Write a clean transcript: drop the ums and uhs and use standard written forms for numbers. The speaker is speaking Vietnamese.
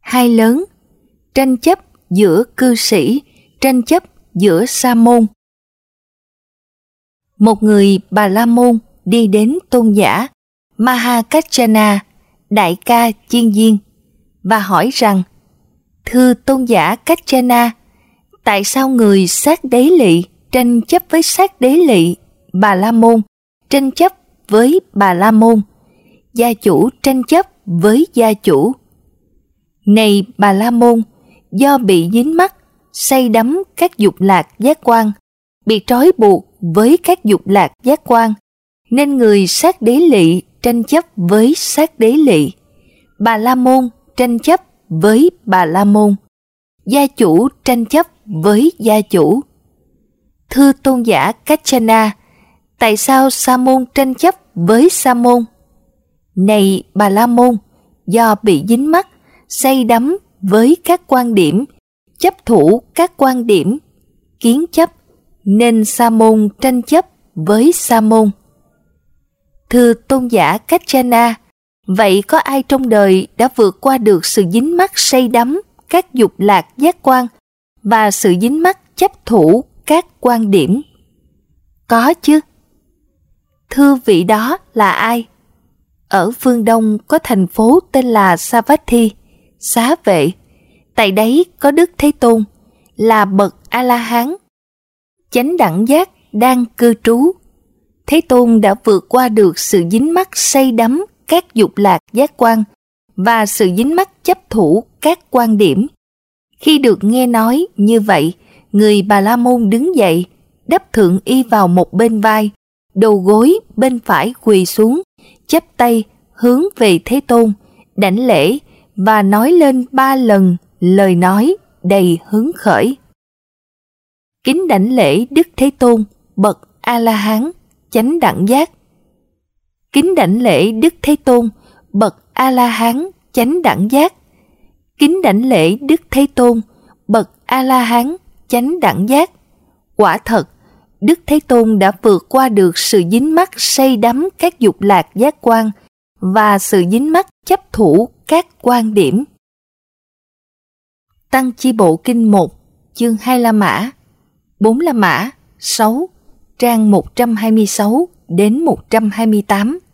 hai lớn, tranh chấp giữa cư sĩ, tranh chấp giữa sa môn. Một người Bà La Môn đi đến tôn giả Mahakachana, đại ca chiên viên, và hỏi rằng: Thưa tôn giả Kachana, tại sao người sát đế lỵ tranh chấp với sát đế lỵ, Bà La Môn tranh chấp với Bà La Môn, gia chủ tranh chấp với gia chủ? Này Bà La Môn, do bị dính mắc, say đắm các dục lạc giác quan, bị trói buộc với các dục lạc giác quan, nên người sát đế lỵ tranh chấp với sát đế lỵ, Bà La Môn tranh chấp với Bà La Môn, gia chủ tranh chấp với gia chủ. Thưa tôn giả Kachana, tại sao sa môn tranh chấp với sa môn? Này Bà La Môn, do bị dính mắc, say đắm với các quan điểm, chấp thủ các quan điểm, kiến chấp, nên sa môn tranh chấp với sa môn. Thưa tôn giả Kachana, vậy có ai trong đời đã vượt qua được sự dính mắc say đắm các dục lạc giác quan và sự dính mắc chấp thủ các quan điểm? Có chứ. Thưa vị đó là ai? Ở phương Đông có thành phố tên là Savatthi, Xá Vệ. Tại đấy có Đức Thế Tôn, là bậc A-la-hán, chánh đẳng giác đang cư trú. Thế Tôn đã vượt qua được sự dính mắc say đắm các dục lạc giác quan và sự dính mắc chấp thủ các quan điểm. Khi được nghe nói như vậy, người Bà La Môn đứng dậy, đắp thượng y vào một bên vai, đầu gối bên phải quỳ xuống, chắp tay hướng về Thế Tôn, đảnh lễ và nói lên 3 lần lời nói đầy hứng khởi. Kính đảnh lễ Đức Thế Tôn, bậc A-la-hán, chánh đẳng giác. Kính đảnh lễ Đức Thế Tôn, bậc A-la-hán, chánh đẳng giác. Kính đảnh lễ Đức Thế Tôn, bậc A-la-hán, chánh đẳng giác. Quả thật, Đức Thế Tôn đã vượt qua được sự dính mắc say đắm các dục lạc giác quan và sự dính mắc chấp thủ các quan điểm. Tăng Chi Bộ Kinh 1, chương 2 La Mã, 4 La Mã, 6, trang 126 đến 128.